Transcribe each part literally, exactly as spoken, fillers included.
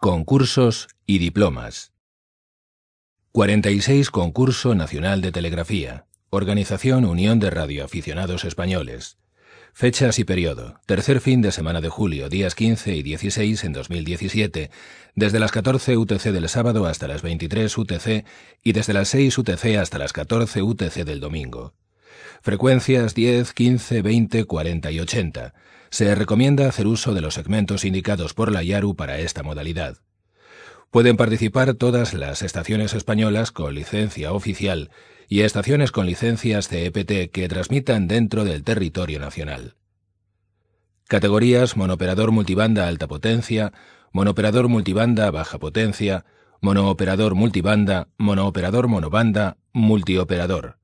Concursos y diplomas. cuarenta y seis Concurso Nacional de Telegrafía. Organización Unión de Radioaficionados Españoles. Fechas y periodo. Tercer fin de semana de julio, días quince y dieciséis en dos mil diecisiete, desde las catorce U T C del sábado hasta las veintitrés U T C y desde las seis U T C hasta las catorce U T C del domingo. Frecuencias diez, quince, veinte, cuarenta y ochenta. Se recomienda hacer uso de los segmentos indicados por la IARU para esta modalidad. Pueden participar todas las estaciones españolas con licencia oficial y estaciones con licencias C E P T que transmitan dentro del territorio nacional. Categorías: monooperador multibanda alta potencia, monooperador multibanda baja potencia, monooperador multibanda, monooperador monobanda, multioperador.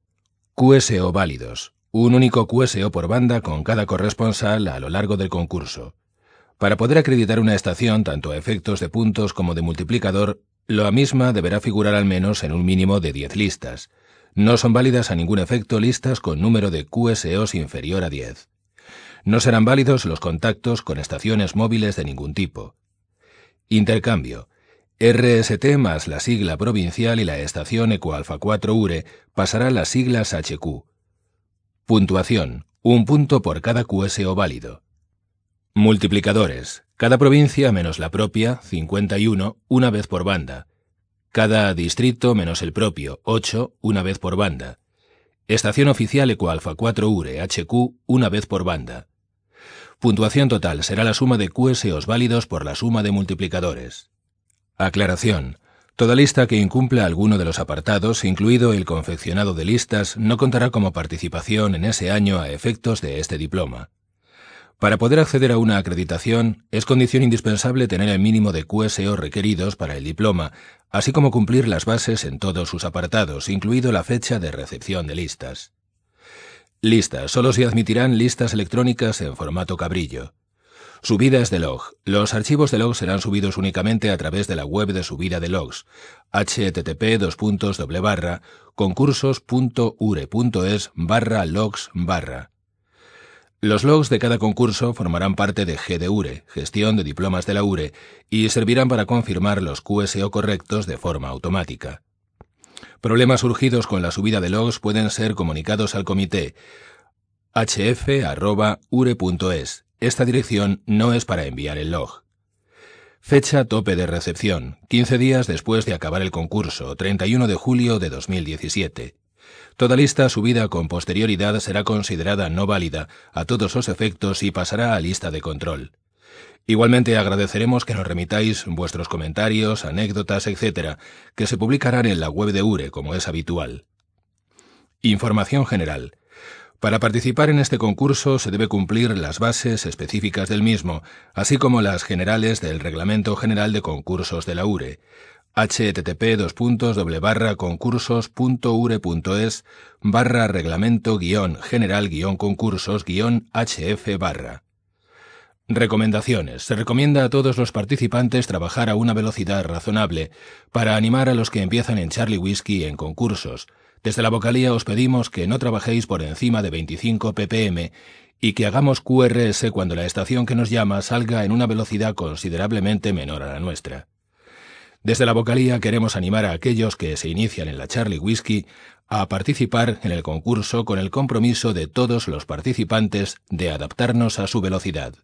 Q S O válidos. Un único Q S O por banda con cada corresponsal a lo largo del concurso. Para poder acreditar una estación, tanto a efectos de puntos como de multiplicador, la misma deberá figurar al menos en un mínimo de diez listas. No son válidas a ningún efecto listas con número de Q S Os inferior a diez. No serán válidos los contactos con estaciones móviles de ningún tipo. Intercambio. R S T más la sigla provincial y la estación Ecoalfa cuatro U R E pasará las siglas H Q. Puntuación. Un punto por cada Q S O válido. Multiplicadores. Cada provincia menos la propia, cincuenta y uno, una vez por banda. Cada distrito menos el propio, ocho, una vez por banda. Estación oficial Ecoalfa cuatro U R E H Q, una vez por banda. Puntuación total será la suma de Q S Os válidos por la suma de multiplicadores. Aclaración. Toda lista que incumpla alguno de los apartados, incluido el confeccionado de listas, no contará como participación en ese año a efectos de este diploma. Para poder acceder a una acreditación, es condición indispensable tener el mínimo de Q S O requeridos para el diploma, así como cumplir las bases en todos sus apartados, incluido la fecha de recepción de listas. Listas. Solo se admitirán listas electrónicas en formato cabrillo. Subidas de log. Los archivos de log serán subidos únicamente a través de la web de subida de logs, http dos puntos doble barra concursos punto ure punto es barra logs barra. Los logs de cada concurso formarán parte de G de U R E, Gestión de Diplomas de la U R E, y servirán para confirmar los Q S O correctos de forma automática. Problemas surgidos con la subida de logs pueden ser comunicados al comité h f arroba ure punto es. Esta dirección no es para enviar el log. Fecha tope de recepción, quince días después de acabar el concurso, treinta y uno de julio de dos mil diecisiete. Toda lista subida con posterioridad será considerada no válida a todos los efectos y pasará a lista de control. Igualmente agradeceremos que nos remitáis vuestros comentarios, anécdotas, etcétera, que se publicarán en la web de U R E como es habitual. Información general. Para participar en este concurso se debe cumplir las bases específicas del mismo, así como las generales del Reglamento General de Concursos de la U R E, http dos puntos doble barra concursos punto ure punto es barra reglamento guión general guión concursos guión hf barra. Recomendaciones. Se recomienda a todos los participantes trabajar a una velocidad razonable para animar a los que empiezan en Charlie Whiskey en concursos. Desde la vocalía os pedimos que no trabajéis por encima de veinticinco P P M y que hagamos Q R S cuando la estación que nos llama salga en una velocidad considerablemente menor a la nuestra. Desde la vocalía queremos animar a aquellos que se inician en la Charlie Whiskey a participar en el concurso con el compromiso de todos los participantes de adaptarnos a su velocidad.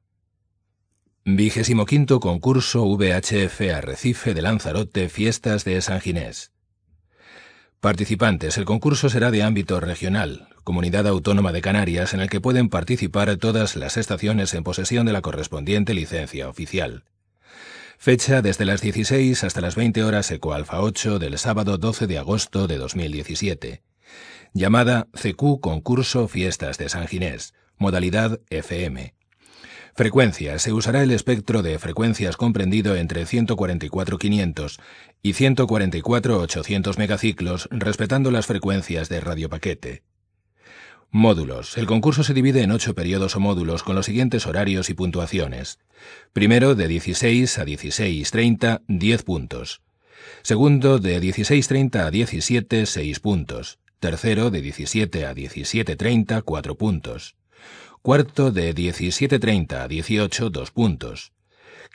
Vigésimo quinto Concurso V H F Arrecife de Lanzarote Fiestas de San Ginés. Participantes. El concurso será de ámbito regional, Comunidad Autónoma de Canarias, en el que pueden participar todas las estaciones en posesión de la correspondiente licencia oficial. Fecha desde las dieciséis hasta las veinte horas Ecoalfa ocho del sábado doce de agosto de dos mil diecisiete. Llamada C Q Concurso Fiestas de San Ginés. Modalidad F M. Frecuencia. Se usará el espectro de frecuencias comprendido entre ciento cuarenta y cuatro mil quinientos y ciento cuarenta y cuatro mil ochocientos megaciclos, respetando las frecuencias de radiopaquete. Módulos. El concurso se divide en ocho periodos o módulos con los siguientes horarios y puntuaciones. Primero, de dieciséis a dieciséis treinta, diez puntos. Segundo, de dieciséis treinta a diecisiete, seis puntos. Tercero, de diecisiete a diecisiete treinta, cuatro puntos. Cuarto, de diecisiete treinta a dieciocho, dos puntos.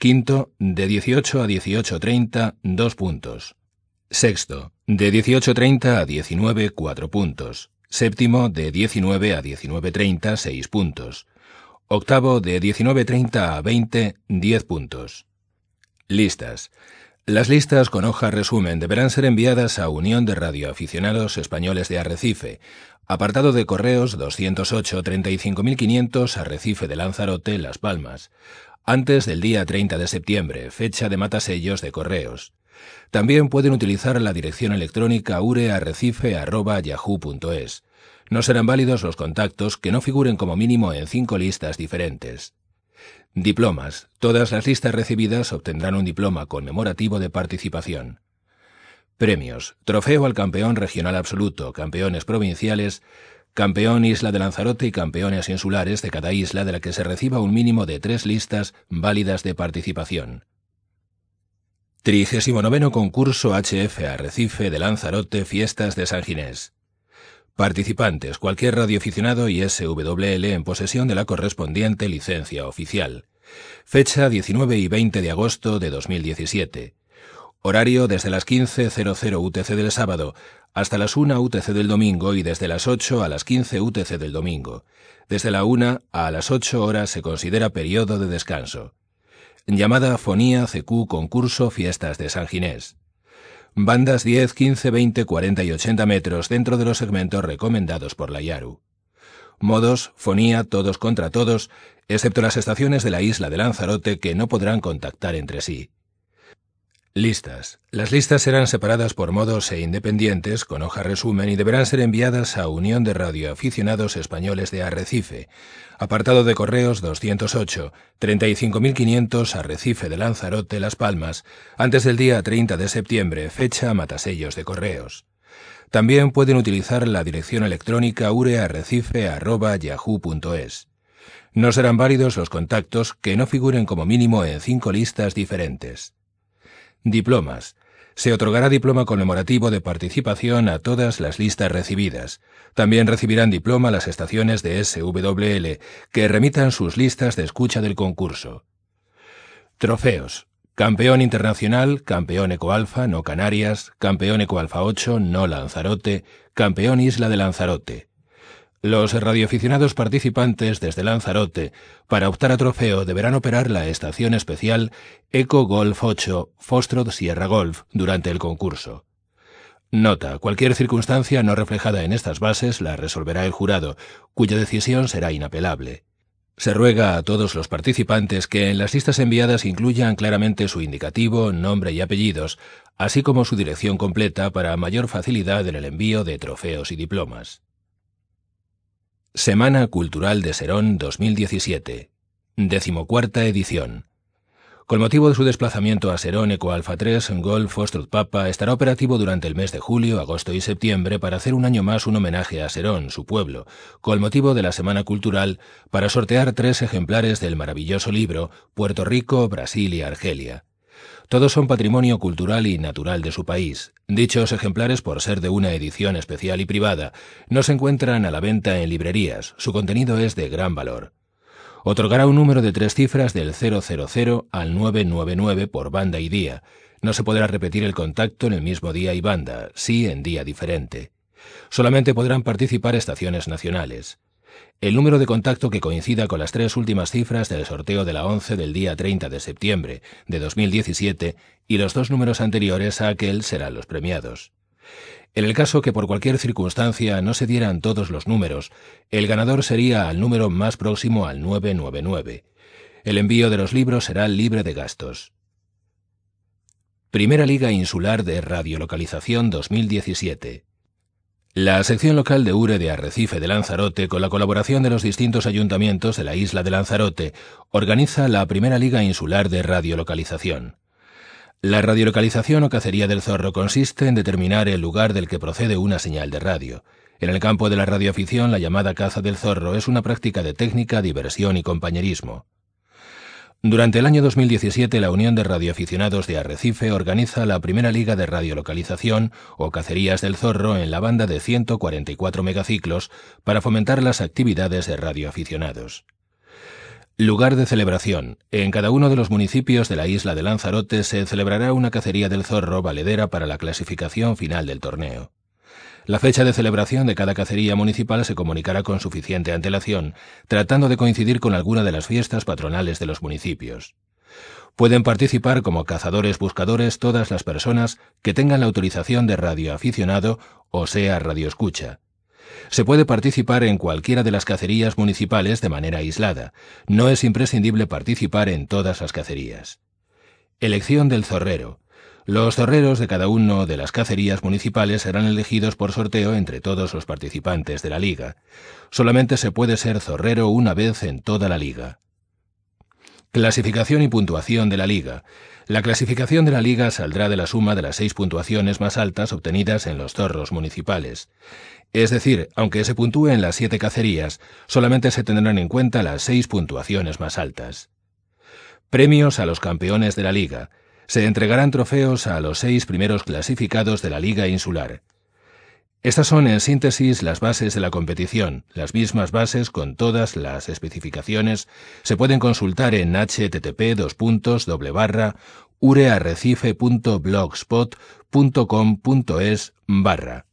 Quinto, de dieciocho a dieciocho treinta, dos puntos. Sexto, de dieciocho treinta a diecinueve, cuatro puntos. Séptimo, de diecinueve a diecinueve treinta, seis puntos. Octavo, de diecinueve treinta a veinte, diez puntos. Listas. Las listas con hoja resumen deberán ser enviadas a Unión de Radioaficionados Españoles de Arrecife, apartado de correos doscientos ocho, treinta y cinco mil quinientos, Arrecife de Lanzarote, Las Palmas, antes del día treinta de septiembre, fecha de matasellos de correos. También pueden utilizar la dirección electrónica urearrecife arroba yahoo punto es. No serán válidos los contactos que no figuren como mínimo en cinco listas diferentes. Diplomas. Todas las listas recibidas obtendrán un diploma conmemorativo de participación. Premios. Trofeo al campeón regional absoluto, campeones provinciales, campeón Isla de Lanzarote y campeones insulares de cada isla de la que se reciba un mínimo de tres listas válidas de participación. trigésimo noveno Concurso H F Arrecife de Lanzarote Fiestas de San Ginés. Participantes, cualquier radioaficionado y S W L en posesión de la correspondiente licencia oficial. Fecha diecinueve y veinte de agosto de dos mil diecisiete. Horario desde las quince U T C del sábado hasta las una U T C del domingo y desde las ocho a las quince U T C del domingo. Desde la una a las ocho horas se considera periodo de descanso. Llamada Fonía C Q Concurso Fiestas de San Ginés. Bandas diez, quince, veinte, cuarenta y ochenta metros dentro de los segmentos recomendados por la IARU. Modos, fonía, todos contra todos, excepto las estaciones de la isla de Lanzarote que no podrán contactar entre sí. Listas. Las listas serán separadas por modos e independientes con hoja resumen y deberán ser enviadas a Unión de Radioaficionados Españoles de Arrecife, apartado de correos doscientos ocho, treinta y cinco mil quinientos, Arrecife de Lanzarote, Las Palmas, antes del día treinta de septiembre, fecha matasellos de correos. También pueden utilizar la dirección electrónica urearrecife arroba yahoo punto es. No serán válidos los contactos que no figuren como mínimo en cinco listas diferentes. Diplomas. Se otorgará diploma conmemorativo de participación a todas las listas recibidas. También recibirán diploma las estaciones de S W L que remitan sus listas de escucha del concurso. Trofeos. Campeón internacional, campeón Ecoalfa, no Canarias, campeón Ecoalfa ocho, no Lanzarote, campeón Isla de Lanzarote. Los radioaficionados participantes desde Lanzarote, para optar a trofeo, deberán operar la estación especial Eco Golf ocho Foxtrot Sierra Golf durante el concurso. Nota: cualquier circunstancia no reflejada en estas bases la resolverá el jurado, cuya decisión será inapelable. Se ruega a todos los participantes que en las listas enviadas incluyan claramente su indicativo, nombre y apellidos, así como su dirección completa para mayor facilidad en el envío de trofeos y diplomas. Semana Cultural de Serón dos mil diecisiete. Decimocuarta edición. Con motivo de su desplazamiento a Serón, Ecoalfa tres Golf Foxtrot Papa estará operativo durante el mes de julio, agosto y septiembre para hacer un año más un homenaje a Serón, su pueblo, con motivo de la Semana Cultural, para sortear tres ejemplares del maravilloso libro Puerto Rico, Brasil y Argelia. Todos son patrimonio cultural y natural de su país. Dichos ejemplares, por ser de una edición especial y privada, no se encuentran a la venta en librerías. Su contenido es de gran valor. Otorgará un número de tres cifras del cero cero cero al nueve nueve nueve por banda y día. No se podrá repetir el contacto en el mismo día y banda, sí en día diferente. Solamente podrán participar estaciones nacionales. El número de contacto que coincida con las tres últimas cifras del sorteo de la once del día treinta de septiembre de dos mil diecisiete y los dos números anteriores a aquel serán los premiados. En el caso que por cualquier circunstancia no se dieran todos los números, el ganador sería al número más próximo al nueve nueve nueve. El envío de los libros será libre de gastos. Primera Liga Insular de Radiolocalización dos mil diecisiete. La sección local de URE de Arrecife de Lanzarote, con la colaboración de los distintos ayuntamientos de la isla de Lanzarote, organiza la Primera Liga Insular de Radiolocalización. La radiolocalización o cacería del zorro consiste en determinar el lugar del que procede una señal de radio. En el campo de la radioafición, la llamada caza del zorro es una práctica de técnica, diversión y compañerismo. Durante el año dos mil diecisiete, la Unión de Radioaficionados de Arrecife organiza la Primera Liga de Radiolocalización o Cacerías del Zorro en la banda de ciento cuarenta y cuatro megaciclos para fomentar las actividades de radioaficionados. Lugar de celebración. En cada uno de los municipios de la isla de Lanzarote se celebrará una cacería del zorro valedera para la clasificación final del torneo. La fecha de celebración de cada cacería municipal se comunicará con suficiente antelación, tratando de coincidir con alguna de las fiestas patronales de los municipios. Pueden participar como cazadores-buscadores todas las personas que tengan la autorización de radioaficionado o sea radioescucha. Se puede participar en cualquiera de las cacerías municipales de manera aislada. No es imprescindible participar en todas las cacerías. Elección del zorrero. Los zorreros de cada una de las cacerías municipales serán elegidos por sorteo entre todos los participantes de la liga. Solamente se puede ser zorrero una vez en toda la liga. Clasificación y puntuación de la liga. La clasificación de la liga saldrá de la suma de las seis puntuaciones más altas obtenidas en los zorros municipales. Es decir, aunque se puntúe en las siete cacerías, solamente se tendrán en cuenta las seis puntuaciones más altas. Premios a los campeones de la liga. Se entregarán trofeos a los seis primeros clasificados de la liga insular. Estas son, en síntesis, las bases de la competición. Las mismas bases, con todas las especificaciones, se pueden consultar en h t t p dos puntos doble barra urearrecife punto blogspot punto com punto es barra